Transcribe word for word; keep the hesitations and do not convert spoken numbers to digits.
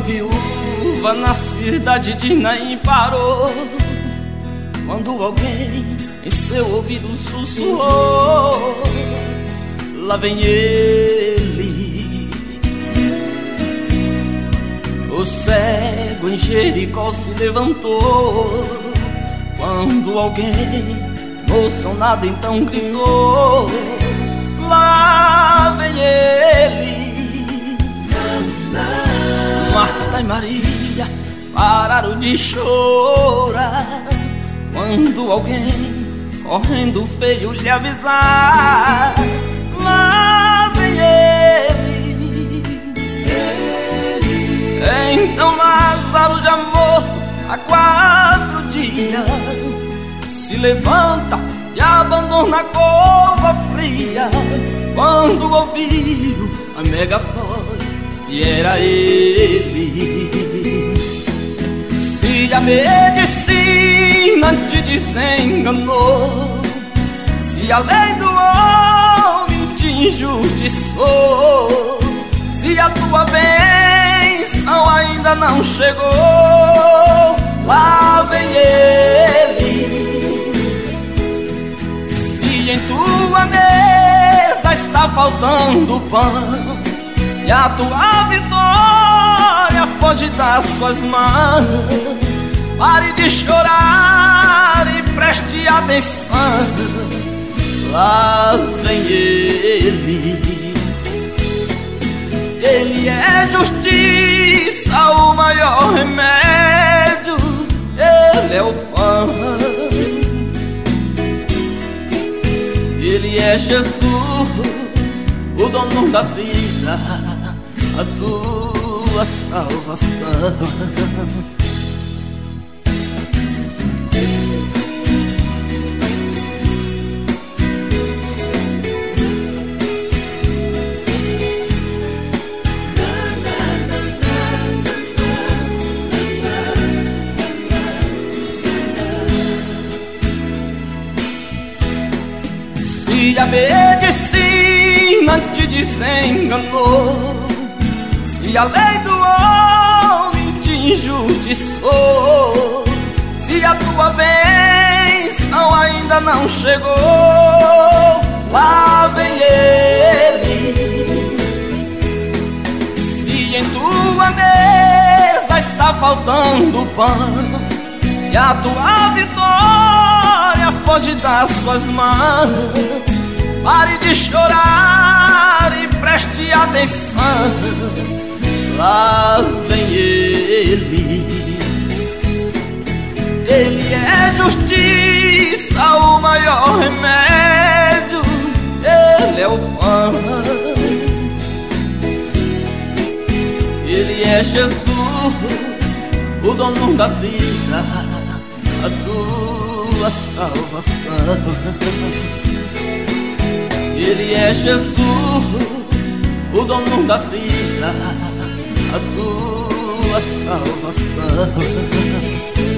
viúva na cidade de Naim parou quando alguém em seu ouvido sussurrou: lá vem ele. O cego em Jericó se levantou quando alguém, emocionado, então gritou: lá vem ele. Marta e Maria pararam de chorar quando alguém, correndo feio, lhe avisar: lá vem ele. ele. Então Lázaro, já morto há quatro dias, se levanta e abandona a cova fria quando ouviu a mega voz, e era ele. Se a medicina te desenganou, se a lei do homem te injustiçou, se a tua bênção ainda não chegou, lá vem ele. Se em tua mesa está faltando pão e a tua vitória foge das suas mãos, pare de chorar e preste atenção, lá vem ele. Ele é justiça, o maior remédio, ele é o pão. Ele é Jesus, o dono da vida, a tua salvação. Se a medicina te desenganou, se a lei do homem te injustiçou, se a tua bênção ainda não chegou, lá vem ele. Se em tua mesa está faltando pão e a tua vitória foge das suas mãos, pare de chorar e preste atenção, lá vem ele. Ele é justiça, o maior remédio, ele é o pão. Ele é Jesus, o dono da vida, a tua salvação. Ele é Jesus, o dono da vida, a tua salvação.